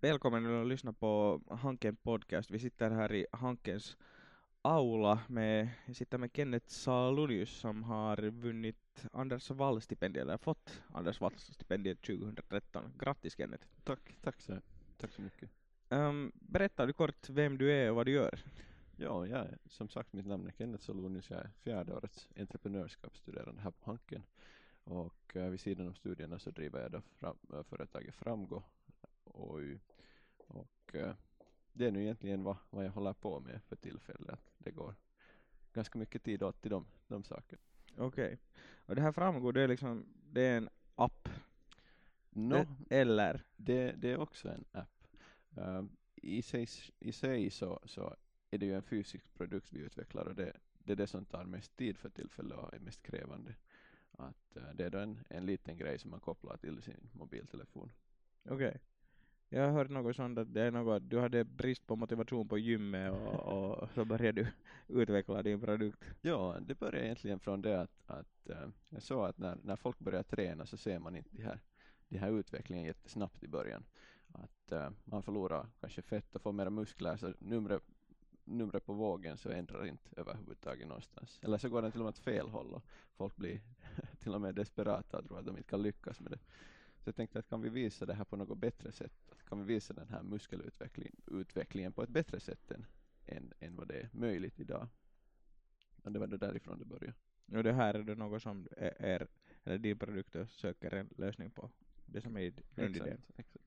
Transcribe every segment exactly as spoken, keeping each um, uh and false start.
Välkommen att lyssna på Hanken podcast. Vi sitter här i Hankens aula med, sitter med Kenneth Salunius som har vunnit Anders Wall-stipendiet, eller fått Anders Wall-stipendiet tjugohundratretton. Grattis Kenneth. Tack, tack så, tack så mycket. Um, berätta du kort vem du är och vad du gör. Ja, jag är, som sagt, mitt namn är Kenneth Salunius. Jag är fjärde årets entreprenörskapsstuderande här på Hanken. Och äh, vid sidan av studierna så driver jag då fram, äh, företaget Framgå. Och, och äh, det är nu egentligen vad, vad jag håller på med för tillfället. Att det går ganska mycket tid åt till de, de sakerna. Okej. Okay. Och det här Framgå, det är liksom, det är en app. No, det, eller? Det, det är också en app. Uh, i, sig, I sig så, så är det ju en fysisk produkt vi utvecklar, och det, det är det som tar mest tid för tillfället och är mest krävande. Att, uh, det är då en, en liten grej som man kopplar till sin mobiltelefon. Okej. Okay. Jag har hört något sånt att det är något, du hade brist på motivation på gymmet och, och så började du utveckla din produkt. Ja, det började egentligen från det att, att uh, jag såg att när, när folk börjar träna så ser man inte det här, det här utvecklingen jättesnabbt i början. Att uh, man förlorar kanske fett och får mera muskler, så numret, numret på vågen så ändrar inte överhuvudtaget någonstans. Eller så går den till och med åt fel håll och folk blir till och med desperata och tror att de inte kan lyckas med det. Så jag tänkte att kan vi visa det här på något bättre sätt? Kan vi visa den här muskelutvecklingen utvecklingen på ett bättre sätt än, än, än vad det är möjligt idag? Men det var det därifrån det började. Och det här är det något som är, är eller din produkt söker en lösning på. Det som är grundidén. Exakt, exakt.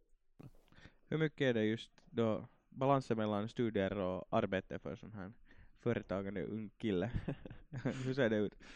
Hur mycket är det just då balansen mellan studier och arbete för sån här företagande ung kille? Hur ser det ut?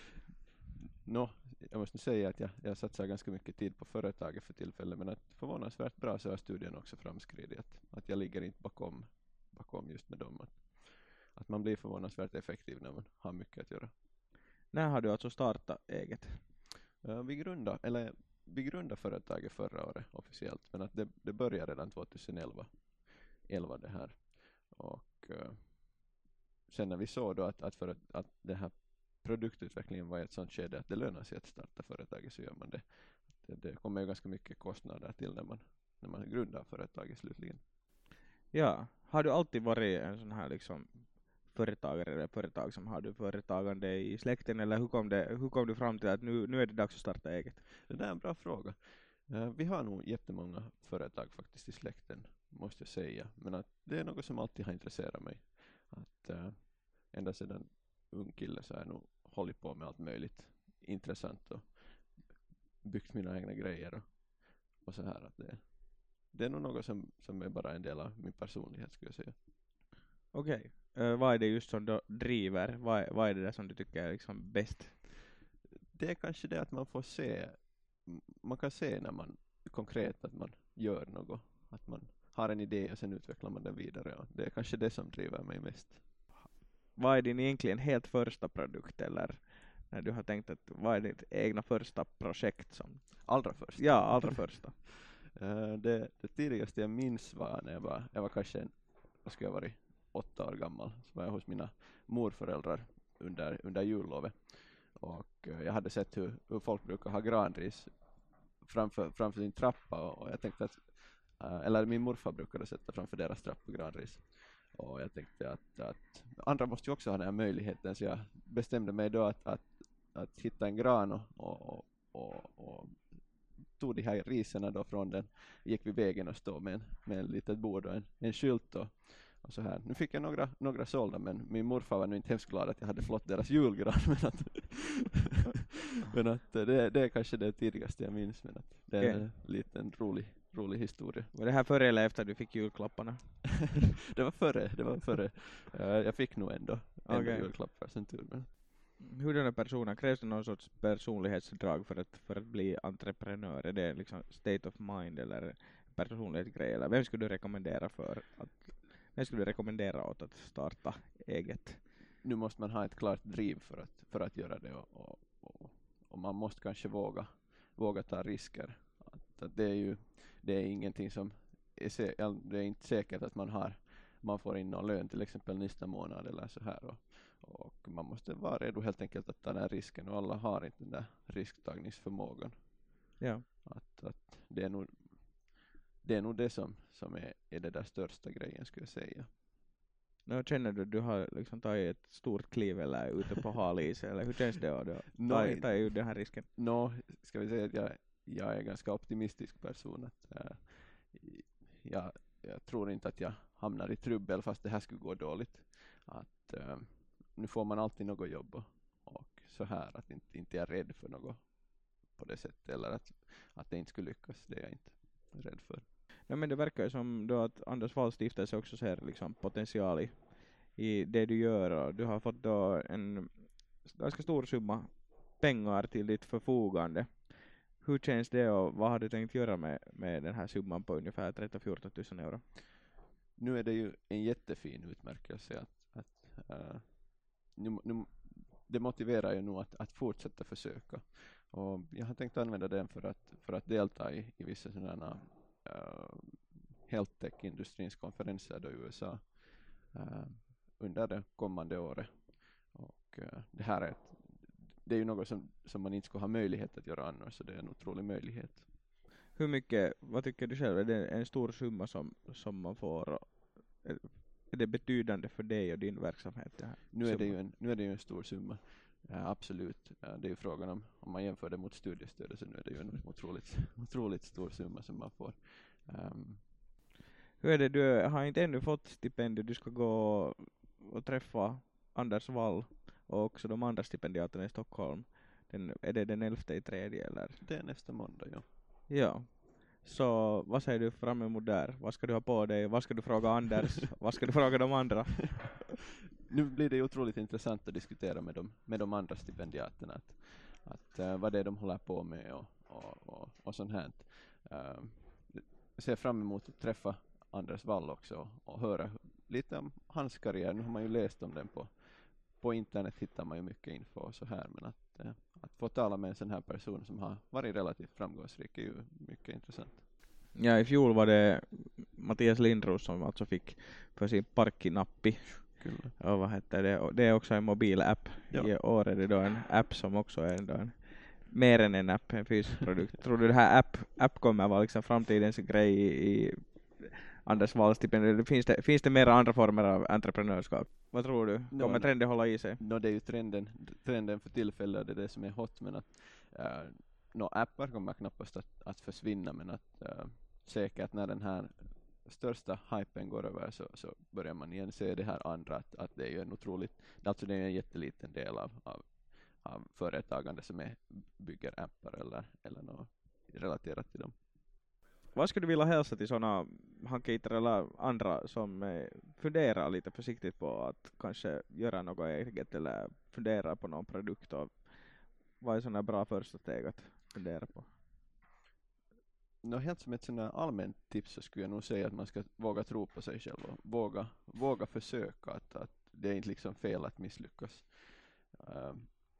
Nå, jag måste säga att jag, jag satsar ganska mycket tid på företaget för tillfället, men att förvånansvärt bra så har studien också framskridit. Att, att jag ligger inte bakom, bakom just med dem. Att, att man blir förvånansvärt effektiv när man har mycket att göra. När har du alltså startat eget? Uh, vi grundade, eller vi grundade företaget förra året officiellt, men att det, det började redan tjugoelva. elva det här. Och uh, sen när vi såg då att, att, för att, att det här produktutvecklingen var i ett sånt skede att det lönar sig att starta företaget, så gör man det. Det, det kommer ju ganska mycket kostnader till när man, när man grundar företaget slutligen. Ja, har du alltid varit en sån här liksom företagare eller företag som har du företagande i släkten, eller hur kom, det, hur kom du fram till att nu, nu är det dags att starta eget? Det där är en bra fråga. Uh, vi har nog jättemånga företag faktiskt i släkten, måste jag säga. Men att det är något som alltid har intresserat mig. Att uh, ända sedan ung kille så har jag nog hållit på med allt möjligt intressant och byggt mina egna grejer och, och så här. Att det, det är nog något som, som är bara en del av min personlighet, skulle jag säga. Okej. Okay. Uh, vad är det just som du driver? Vad, vad är det där som du tycker är liksom bäst? Det är kanske det att man får se, man kan se när man konkret att man gör något. Att man har en idé och sen utvecklar man den vidare. Och det är kanske det som driver mig mest. Vad är din egentligen helt första produkt, eller när du har tänkt att vad är ditt egna första projekt som? Allra först. Ja, allra första. uh, det, det tidigaste jag minns var när jag var, jag var kanske, en, vad skulle jag varit, åtta år gammal. Så var jag hos mina morföräldrar under, under jullovet. Och uh, jag hade sett hur, hur folk brukar ha granris framför, framför sin trappa. Och, och jag tänkte att, uh, eller min morfar brukade sätta framför deras trappa granris. Och jag tänkte att, att andra måste ju också ha den här möjligheten, så jag bestämde mig då att, att, att hitta en gran och, och, och, och tog de här riserna då från den, gick vid vägen och stod med en, med en litet bord och en, en skylt och, och så här. Nu fick jag några, några sålda, men min morfar var nu inte hemskt glad att jag hade flott deras julgran, men att, men att det, det är kanske det tidigaste jag minns, men att det är en okay. liten rolig rolig historia. Var det här före eller efter du fick julklapparna? det var före, det var före. Uh, jag fick nog ändå en okay. julklappar sen tur. Men... Hurdana personer, krävs det någon sorts personlighetsdrag för att, för att bli entreprenör? Är det liksom state of mind eller personlighetsgrej? Eller vem skulle du rekommendera för att, vem skulle du rekommendera åt att starta eget? Nu måste man ha ett klart driv för att, för att göra det, och, och, och, och man måste kanske våga, våga ta risker. Att, att det är ju det är ingenting som är, sä- det är inte säkert att man har man får in någon lön till exempel nästa månad eller så här, och, och man måste vara redo helt enkelt att ta den här risken, och alla har inte den där risktagningsförmågan. Ja. Att, att det är nog det är nog det som, som är, är det där största grejen skulle jag säga. Nu känner du att du har liksom tagit ett stort kliv eller är ute på hal is, eller hur känns det? Och du No, tar, tar ju den här risken. Nå, ska vi säga att jag, jag är en ganska optimistisk person. Att, äh, jag, jag tror inte att jag hamnar i trubbel fast det här skulle gå dåligt. Att, äh, nu får man alltid något jobb och, och så här att inte, inte jag är rädd för något på det sättet. Eller att, att det inte skulle lyckas, det är jag inte rädd för. Ja, men det verkar ju som då att Anders Walls stiftelse också ser liksom potential i, i det du gör, och du har fått då en ganska stor summa pengar till ditt förfogande. Hur känns det och vad har du tänkt göra med, med den här summan på ungefär tretton till fjorton tusen euro? Nu är det ju en jättefin utmärkelse att, att uh, nu, nu, det motiverar ju nog att, att fortsätta försöka. Och jag har tänkt använda den för att, för att delta i, i vissa sådana uh, health tech-industrins konferenser då i U S A uh, under det kommande året. Och uh, det här är, ett, det är ju något som, som man inte skulle ha möjlighet att göra annars, så det är en otrolig möjlighet. Hur mycket, vad tycker du själv, är det en stor summa som, som man får? Är, är det betydande för dig och din verksamhet? Det här nu, är det ju en, nu är det ju en stor summa. Ja, absolut. Ja, det är ju frågan om, om man jämför det mot studiestödet, så nu är det ju en otroligt, otroligt stor summa som man får. Um, Hur är det, du har inte ännu fått stipendium, du ska gå och träffa Anders Wall och också de andra stipendiaterna i Stockholm. Den, är det den elfte i tredje eller? det är nästa måndag, ja. Ja. Så vad säger du fram emot där? Vad ska du ha på dig? Vad ska du fråga Anders? Vad ska du fråga de andra? Nu blir det ju otroligt intressant att diskutera med de, med de andra stipendiaterna. Att, att, uh, vad det är de håller på med och, och, och, och sånt här. Uh, jag ser fram emot att träffa Anders Wall också och höra lite om hans karriär. Nu har man ju läst om den på, på internet, hittar man ju mycket info och så här. Men att, uh, att få tala med en sån här person som har varit relativt framgångsrik är ju mycket intressant. Ja, i fjol var det Mattias Lindros som alltså fick för sin parkinappi. Kyllä. Och vad heter det? Det är också en mobilapp. Ja. I år är det då en app som också är ändå en, mer än en app, en fysisk produkt. Tror du det här app, app kommer vara liksom framtidens grej i, i Anders Walls stipendium? Finns det, finns det mera andra former av entreprenörskap? Vad tror du? No, Kommer trenden hålla i sig? No, det är ju trenden, trenden för tillfället, det är det som är hot, men att uh, no, appar kommer knappast att, att försvinna, men att uh, säkert när den här största hypen går över så, så börjar man igen se det här andra, att, att det är ju en otroligt, alltså det är en jätteliten del av, av, av företagande som är, bygger appar eller, eller något relaterat till dem. Vad skulle du vilja hälsa till sådana hankeitar eller andra som eh, funderar lite försiktigt på att kanske göra något eget eller fundera på någon produkt, och vad är sådana bra första steg att fundera på? No, helt som ett sådant allmänt tips så skulle jag nog säga att man ska våga tro på sig själv och våga, våga försöka, att, att det är inte liksom fel att misslyckas. Uh,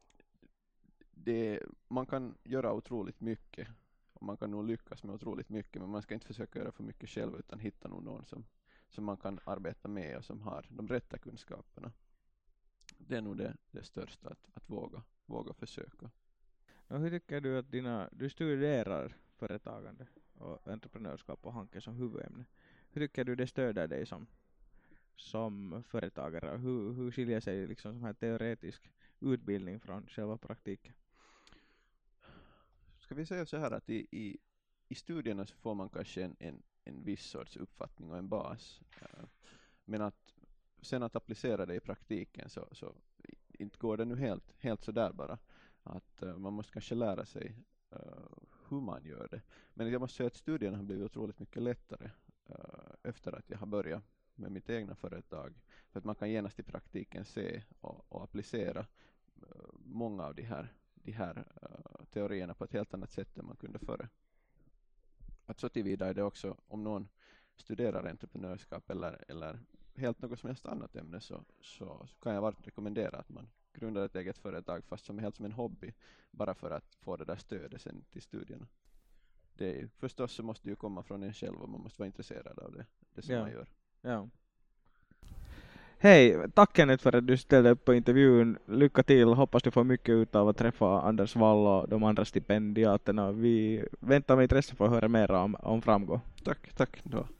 det, man kan göra otroligt mycket och man kan nog lyckas med otroligt mycket, men man ska inte försöka göra för mycket själv utan hitta nog någon som, som man kan arbeta med och som har de rätta kunskaperna. Det är nog det, det största, att, att våga, våga försöka. Och hur tycker du att dina, du studerar företagande och entreprenörskap och Hanke som huvudämne. Hur tycker du det stöder dig som, som företagare? Hur, hur skiljer sig liksom som här teoretisk utbildning från själva praktiken? Ska vi säga så här att i, i, i studierna så får man kanske en, en, en viss sorts uppfattning och en bas. Uh, men att sen att applicera det i praktiken så, så inte går det nu helt, helt så där bara. Att uh, man måste kanske lära sig uh, hur man gör det. Men jag måste säga att studierna har blivit otroligt mycket lättare uh, efter att jag har börjat med mitt egna företag. För att man kan genast i praktiken se och, och applicera uh, många av de här, de här uh, teorierna på ett helt annat sätt än man kunde före. Att så tillvida är det också, om någon studerar entreprenörskap eller, eller helt något som helst annat ämne, så, så kan jag varmt rekommendera att man grundar ett eget företag fast som är helt som en hobby, bara för att få det där stödet sen till studierna. Det är, förstås så måste det ju komma från en själv och man måste vara intresserad av det, det som Ja. man gör. Ja. Hej, tack Kenneth för att du ställde upp på intervjun. Lycka till, hoppas du får mycket ut av att träffa Anders Wall och de andra stipendiaterna. Vi väntar med intresse på att höra mer om, om framgång. Tack, tack. Det var